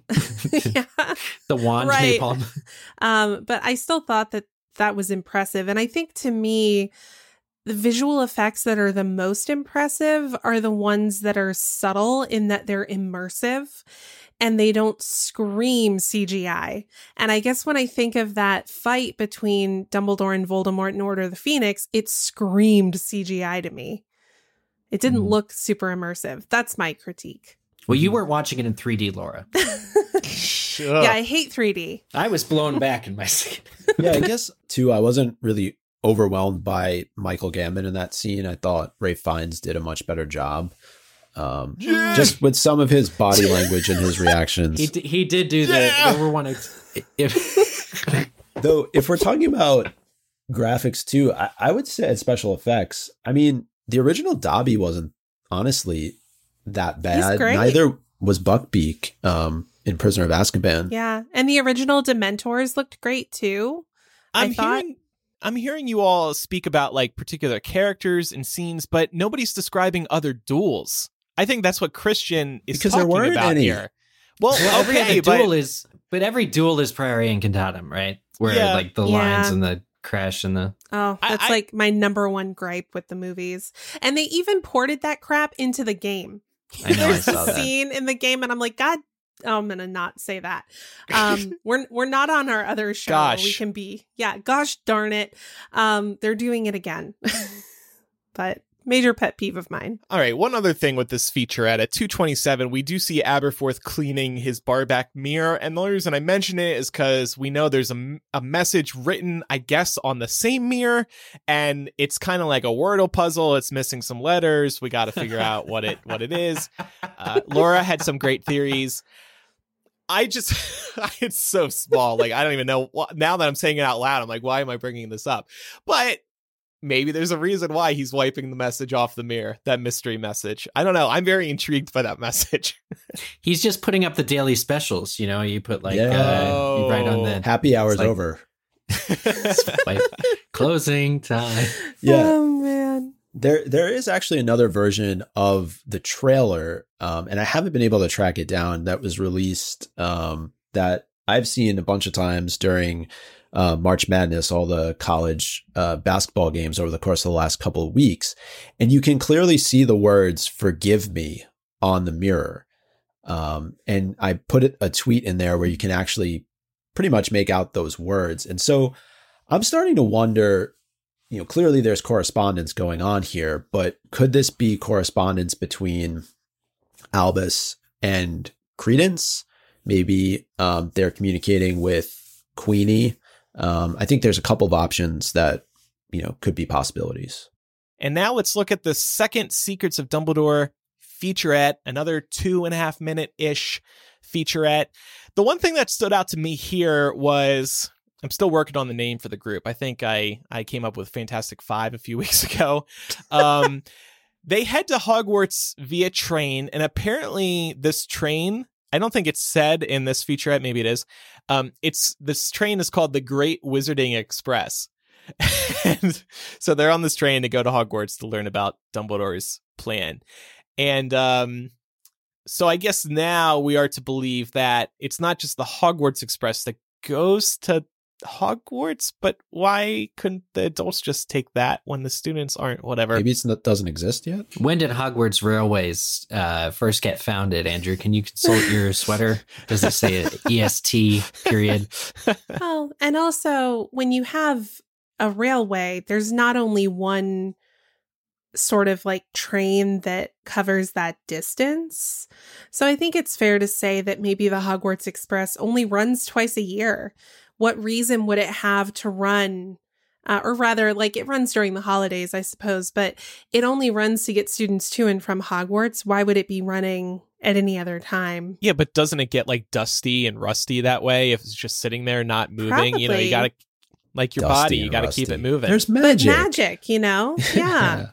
yeah. the wand Right. napalm. Um, but I still thought that that was impressive. And I think to me, the visual effects that are the most impressive are the ones that are subtle in that they're immersive and they don't scream C G I. And I guess when I think of that fight between Dumbledore and Voldemort in Order of the Phoenix, it screamed C G I to me. It didn't Mhm. look super immersive. That's my critique. Well, you weren't watching it in three D, Laura. Yeah, I hate three D. I was blown back in my skin. Yeah, I guess too, I wasn't really overwhelmed by Michael Gambon in that scene. I thought Ralph Fiennes did a much better job. Um, Yeah. Just with some of his body language and his reactions. He, d- he did do Yeah. that. There were one of, if, Though, if we're talking about graphics too, I, I would say and special effects. I mean, the original Dobby wasn't honestly that bad. great. Neither was Buckbeak um, in Prisoner of Azkaban. Yeah. And the original Dementors looked great too. I I'm thought- hearing I'm hearing you all speak about like particular characters and scenes, but nobody's describing other duels. I think that's what Christian is Because there talking weren't about any. here. Well, well, every okay, other but duel is, but every duel is Priory and Cantatum, right? Where Yeah. like the Yeah. lines and the crash and the. Oh, I- that's I- like my number one gripe with the movies. And they even ported that crap into the game. I know, I There's saw a that. scene in the game, and I'm like, God, oh, I'm gonna not say that. Um, we're we're not on our other show. Gosh. We can be, yeah. Gosh darn it, um, they're doing it again. But major pet peeve of mine. All right, one other thing with this featurette at two twenty-seven, we do see Aberforth cleaning his barback mirror, and the only reason I mention it is because we know there's a, a message written, I guess, on the same mirror, and it's kind of like a Wordle puzzle. It's missing some letters. We got to figure out what it what it is. Uh, Laura had some great theories. I just, it's so small. Like, I don't even know. Now that I'm saying it out loud, I'm like, why am I bringing this up? But maybe there's a reason why he's wiping the message off the mirror, that mystery message. I don't know. I'm very intrigued by that message. He's just putting up the daily specials. You know, you put like, Yeah. uh, you write on the Happy hour's like- over. like, closing time. Yeah. Oh, man. There, there is actually another version of the trailer, um, and I haven't been able to track it down. That was released, um, that I've seen a bunch of times during uh, March Madness, all the college uh, basketball games over the course of the last couple of weeks, and you can clearly see the words "Forgive me" on the mirror. Um, and I put it, a tweet in there where you can actually pretty much make out those words, and so I'm starting to wonder. You know, clearly there's correspondence going on here, but could this be correspondence between Albus and Credence? Maybe um, they're communicating with Queenie. Um, I think there's a couple of options that, you know, could be possibilities. And now let's look at the second Secrets of Dumbledore featurette, another two and a half minute ish featurette. The one thing that stood out to me here was, I'm still working on the name for the group. I think I, I came up with Fantastic Five a few weeks ago. Um, they head to Hogwarts via train, and apparently this train, I don't think it's said in this featurette, maybe it is. Um, it's this train is called the Great Wizarding Express. And so they're on this train to go to Hogwarts to learn about Dumbledore's plan. And um, so I guess now we are to believe that it's not just the Hogwarts Express that goes to Hogwarts, but why couldn't the adults just take that when the students aren't? Whatever. Maybe it's not, doesn't exist yet. When did Hogwarts Railways uh, first get founded, Andrew? Can you consult your sweater? Does it say E S T period? Well, and also when you have a railway, there's not only one sort of like train that covers that distance. So I think it's fair to say that maybe the Hogwarts Express only runs twice a year. What reason would it have to run, uh, or rather, like it runs during the holidays, I suppose, but it only runs to get students to and from Hogwarts. Why would it be running at any other time? Yeah, but doesn't it get like dusty and rusty that way if it's just sitting there not moving? Probably. You know, you gotta, like your Dusty body, you and gotta rusty. keep it moving. There's But magic. magic, you know? Yeah.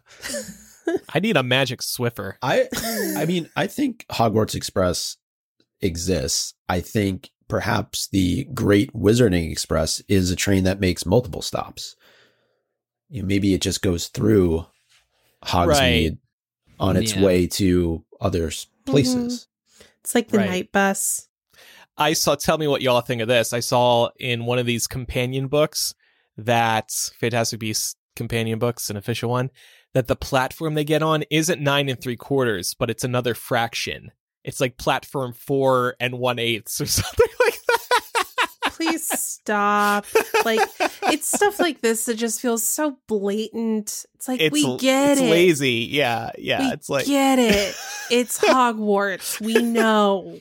I need a magic Swiffer. I, I mean, I think Hogwarts Express exists. I think perhaps the Great Wizarding Express is a train that makes multiple stops. You know, maybe it just goes through Hogsmeade Right. on its Yeah. way to other s- places. It's like the Right. night bus. I saw, tell me what y'all think of this. I saw in one of these companion books, that Fantastic Beasts companion books, an official one, that the platform they get on isn't nine and three quarters, but it's another fraction. It's like platform four and one eighths or something like that. Please stop. Like, it's stuff like this that just feels so blatant. It's like, It's, we get it's it. lazy. Yeah. Yeah. We it's like, get it. It's Hogwarts. We know.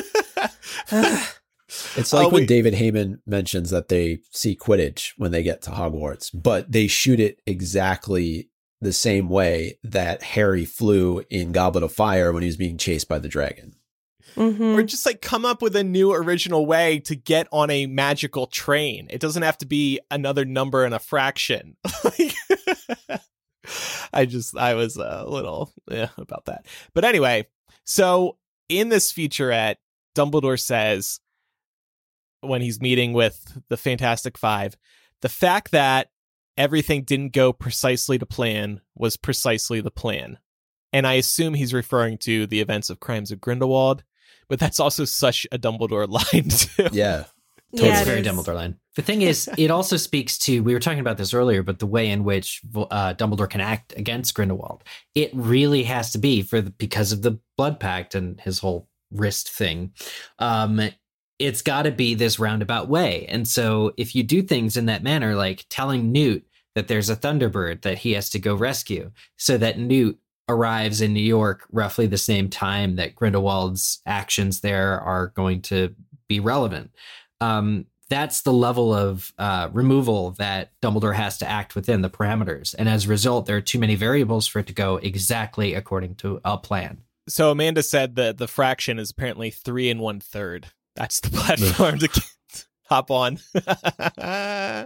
Ugh. It's like Oh, when we- David Heyman mentions that they see Quidditch when they get to Hogwarts, but they shoot it exactly the same way that Harry flew in Goblet of Fire when he was being chased by the dragon. Mhm. or just like come up with a new original way to get on a magical train. It doesn't have to be another number and a fraction. Like, I just, I was a little eh, about that. But anyway, so in this featurette, Dumbledore says, when he's meeting with the Fantastic Five, the fact that everything didn't go precisely to plan was precisely the plan. And I assume he's referring to the events of Crimes of Grindelwald, but that's also such a Dumbledore line too. Yeah. Yeah, It's it very is. Dumbledore line. The thing is, it also speaks to, we were talking about this earlier, but the way in which uh, Dumbledore can act against Grindelwald. It really has to be for the, because of the blood pact and his whole wrist thing. Um, it's got to be this roundabout way. And so if you do things in that manner, like telling Newt that there's a Thunderbird that he has to go rescue, so that Newt arrives in New York roughly the same time that Grindelwald's actions there are going to be relevant. Um, that's the level of uh, removal that Dumbledore has to act within the parameters. And as a result, there are too many variables for it to go exactly according to a plan. So Amanda said that the fraction is apparently three and one third. That's the platform to get, hop on. uh,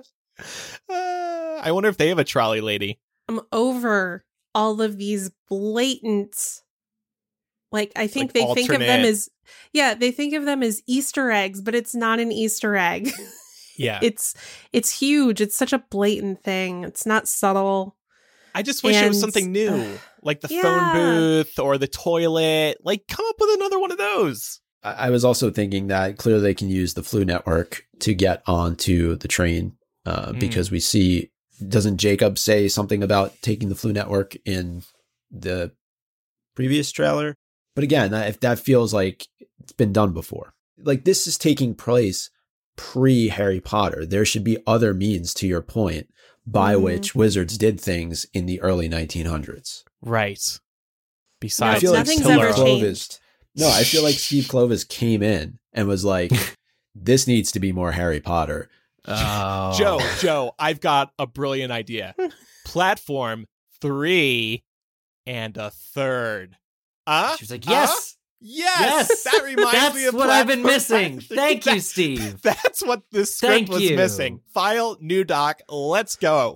I wonder if they have a trolley lady. I'm over all of these blatant, like, I think Like they think of them alternate- as, yeah, they think of them as Easter eggs, but it's not an Easter egg. Yeah. It's, it's huge. It's such a blatant thing. It's not subtle. I just wish it was and- something new, like the Yeah. phone booth or the toilet. Like, come up with another one of those. I I was also thinking that clearly they can use the Flu Network to get onto the train uh, Mm. because we see, doesn't Jacob say something about taking the Flu Network in the previous trailer? But again, that- if that feels like it's been done before, like this is taking place pre Harry Potter. There should be other means, to your point, by Mhm. which wizards did things in the early nineteen hundreds. Right. No, Besides, I feel like nothing's Steve ever Clovis- changed. No, I feel like Steve Clovis came in and was like, this needs to be more Harry Potter. Oh. Joe, Joe, I've got a brilliant idea. Platform three and a third. Uh, She was like, uh? yes. Yes, Yes. that reminds That's me of what I've been Platform missing. three. Thank you, That- Steve. That's what this script Thank was you. missing. File, new doc, let's go.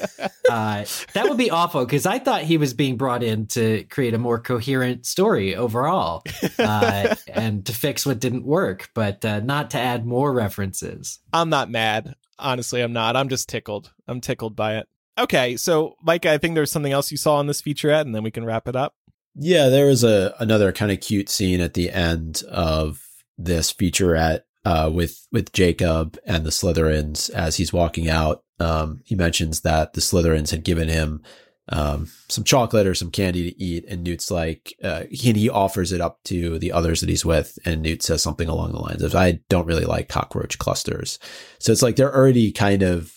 Uh, that would be awful, because I thought he was being brought in to create a more coherent story overall uh, and to fix what didn't work, but uh, not to add more references. I'm not mad. Honestly, I'm not. I'm just tickled. I'm tickled by it. Okay, so Mike, I think there's something else you saw on this featurette, and then we can wrap it up. Yeah, there was a another kind of cute scene at the end of this featurette uh, with with Jacob and the Slytherins as he's walking out. Um, he mentions that the Slytherins had given him um, some chocolate or some candy to eat, and Newt's like, uh, he, he offers it up to the others that he's with, and Newt says something along the lines of, "I don't really like cockroach clusters." So it's like they're already kind of,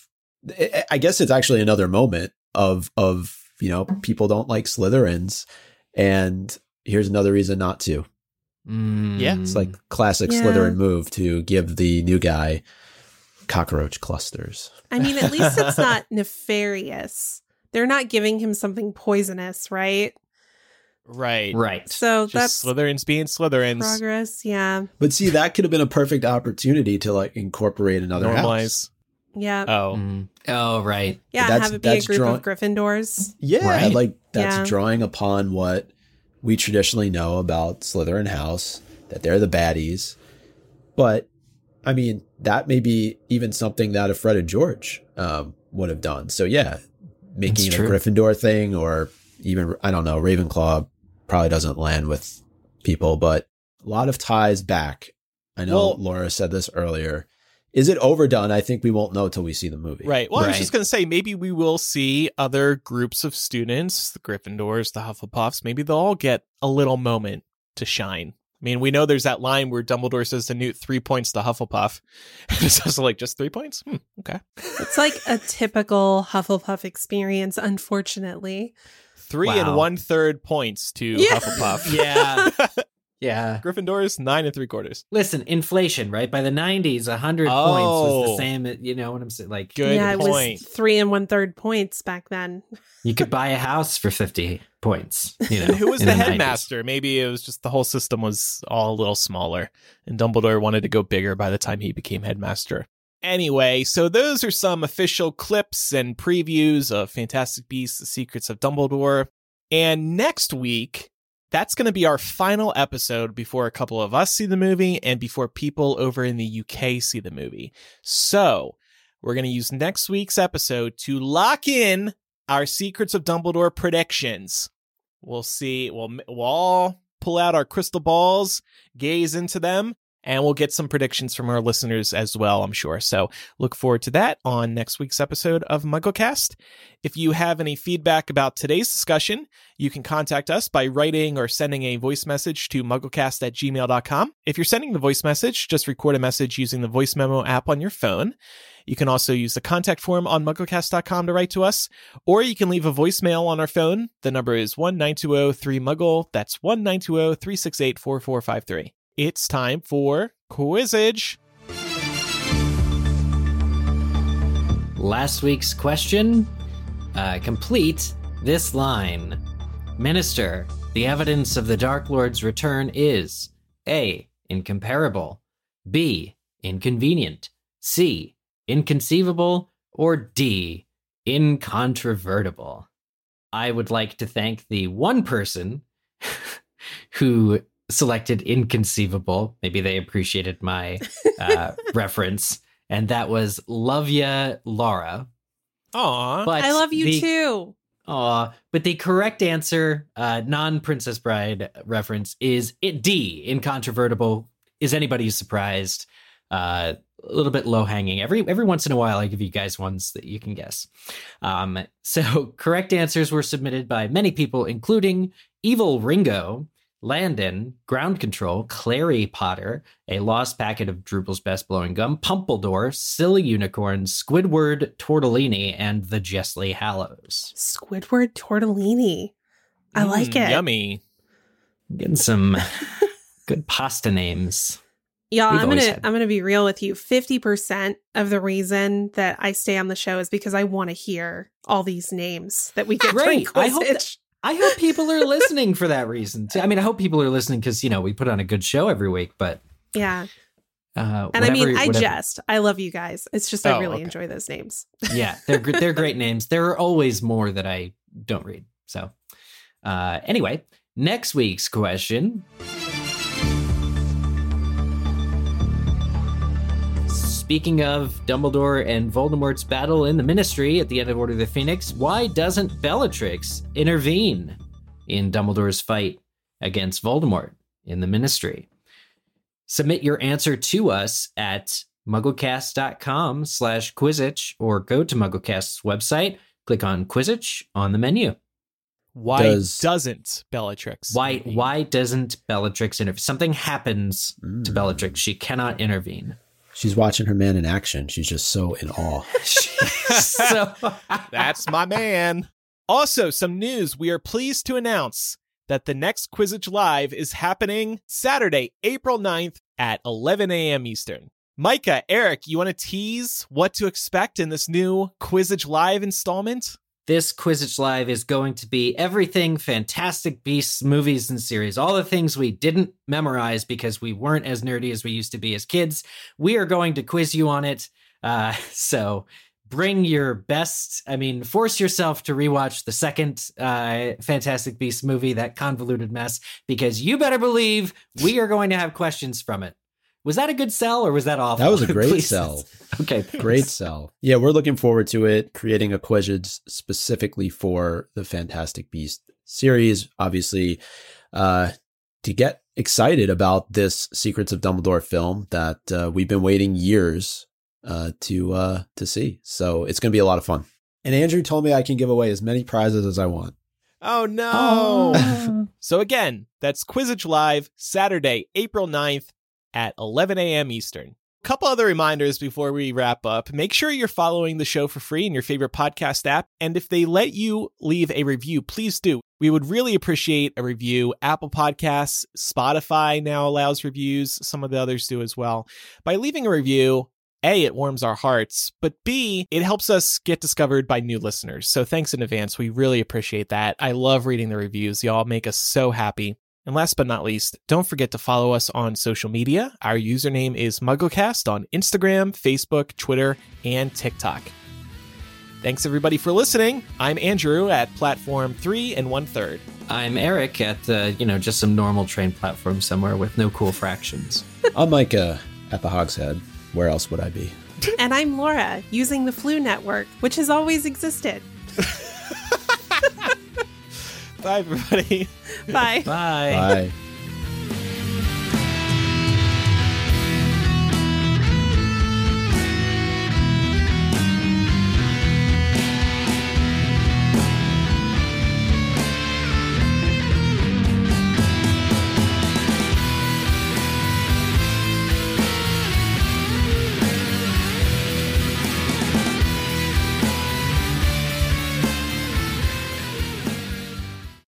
I guess it's actually another moment of of you know, people don't like Slytherins. And here's another reason not to. Mm. Yeah. It's like classic Yeah. Slytherin move to give the new guy cockroach clusters. I mean, at least it's not nefarious. They're not giving him something poisonous, right? Right. Right. So Just that's Slytherins being Slytherins. progress. Yeah. But see, that could have been a perfect opportunity to like incorporate another house. Normalize. Yeah. Oh. Mm. Oh, right. yeah. that's- Have it be a that's group drawn- of Gryffindors. Yeah, Right. like that's Yeah. drawing upon what we traditionally know about Slytherin House, that they're the baddies. But I mean, that may be even something that a Fred and George um, would have done. So yeah, making It's it a true. Gryffindor thing, or even, I don't know, Ravenclaw probably doesn't land with people, but a lot of ties back. I know Well- Laura said this earlier. Is it overdone? I think we won't know till we see the movie. Right. Well, I was Right. just going to say, maybe we will see other groups of students, the Gryffindors, the Hufflepuffs, maybe they'll all get a little moment to shine. I mean, we know there's that line where Dumbledore says to Newt, three points to Hufflepuff. And it's also like, just three points? Hmm, okay. It's like a typical Hufflepuff experience, unfortunately. Three Wow. and one third points to Yeah. Hufflepuff. Yeah. Yeah. Gryffindors, nine and three quarters. Listen, inflation, right? By the nineties, one hundred Oh. points was the same. You know what I'm saying? Like, Good yeah, point. it was three and one third points back then. you could buy a house for fifty points. You know, And who was in the nineties. headmaster? Maybe it was just the whole system was all a little smaller, and Dumbledore wanted to go bigger by the time he became headmaster. Anyway, so those are some official clips and previews of Fantastic Beasts: The Secrets of Dumbledore. And next week, that's going to be our final episode before a couple of us see the movie and before people over in the U K see the movie. So we're going to use next week's episode to lock in our Secrets of Dumbledore predictions. We'll see. We'll, we'll all pull out our crystal balls, gaze into them, And we'll get some predictions from our listeners as well, I'm sure. So look forward to that on next week's episode of MuggleCast. If you have any feedback about today's discussion, you can contact us by writing or sending a voice message to mugglecast at gmail dot com. If you're sending the voice message, just record a message using the voice memo app on your phone. You can also use the contact form on mugglecast dot com to write to us, or you can leave a voicemail on our phone. The number is one nine two zero three muggle. That's one nine two zero three six eight four four five three. It's time for Quizzage. Last week's question, uh, complete this line. Minister, the evidence of the Dark Lord's return is A, incomparable, B, inconvenient, C, inconceivable, or D, incontrovertible. I would like to thank the one person who selected inconceivable. Maybe they appreciated my uh, reference. And that was Love Ya Laura. Aw. But I love you the, too. Aw. But the correct answer, uh, non-Princess Bride reference, is it D, incontrovertible. Is anybody surprised? Uh, a little bit low-hanging. Every every once in a while, I give you guys ones that you can guess. Um, so correct answers were submitted by many people, including Evil Ringo, Landon, Ground Control, Clary Potter, A Lost Packet of Droople's Best Blowing Gum, Pumpledore, Silly Unicorn, Squidward Tortellini, and the Jessley Hallows. Squidward Tortellini. I Mm, like it. Yummy. Getting some good pasta names. Y'all, We've I'm always gonna had- I'm gonna be real with you. fifty percent of the reason that I stay on the show is because I want to hear all these names that we get during Great. I hope Quizzitch. that- I hope people are listening for that reason. too. I mean, I hope people are listening because, you know, we put on a good show every week, but Yeah. uh, And I mean, whatever- I whatever- jest. I love you guys. It's just I Oh, really okay. enjoy those names. Yeah, they're gr- they're great names. There are always more that I don't read. So, uh, anyway, next week's question. Speaking of Dumbledore and Voldemort's battle in the Ministry at the end of Order of the Phoenix, why doesn't Bellatrix intervene in Dumbledore's fight against Voldemort in the Ministry? Submit your answer to us at mugglecast.com slash Quizzitch or go to Mugglecast's website, click on Quizzitch on the menu. Why Does- doesn't Bellatrix? Why intervene? why doesn't Bellatrix intervene? Something happens to Mm. Bellatrix. She cannot intervene. She's watching her man in action. She's just so in awe. so That's my man. Also, some news. We are pleased to announce that the next Quizzitch Live is happening Saturday, April ninth at eleven a.m. Eastern. Micah, Eric, you want to tease what to expect in this new Quizzitch Live installment? This Quizzitch Live is going to be everything Fantastic Beasts movies and series. All the things we didn't memorize because we weren't as nerdy as we used to be as kids. We are going to quiz you on it. Uh, so bring your best. I mean, force yourself to rewatch the second uh, Fantastic Beasts movie, that convoluted mess, because you better believe we are going to have questions from it. Was that a good sell or was that awful? That was a great Please. sell. Okay. thanks. Great sell. Yeah, we're looking forward to it, creating a Quizzitch specifically for the Fantastic Beasts series. Obviously, uh, to get excited about this Secrets of Dumbledore film that uh, we've been waiting years uh, to uh, to see. So it's going to be a lot of fun. And Andrew told me I can give away as many prizes as I want. Oh, no. Oh. So again, that's Quizzitch Live, Saturday, April ninth at eleven a.m. Eastern. Couple other reminders before we wrap up. Make sure you're following the show for free in your favorite podcast app. And if they let you leave a review, please do. We would really appreciate a review. Apple Podcasts, Spotify now allows reviews. Some of the others do as well. By leaving a review, A, it warms our hearts, but B, it helps us get discovered by new listeners. So thanks in advance. We really appreciate that. I love reading the reviews. Y'all make us so happy. And last but not least, don't forget to follow us on social media. Our username is MuggleCast on Instagram, Facebook, Twitter, and TikTok. Thanks everybody for listening. I'm Andrew at platform three and one third. I'm Eric at the, you know, just some normal train platform somewhere with no cool fractions. I'm Micah at the Hogshead. Where else would I be? And I'm Laura, using the Flu Network, which has always existed. Bye everybody. Bye. Bye. Bye.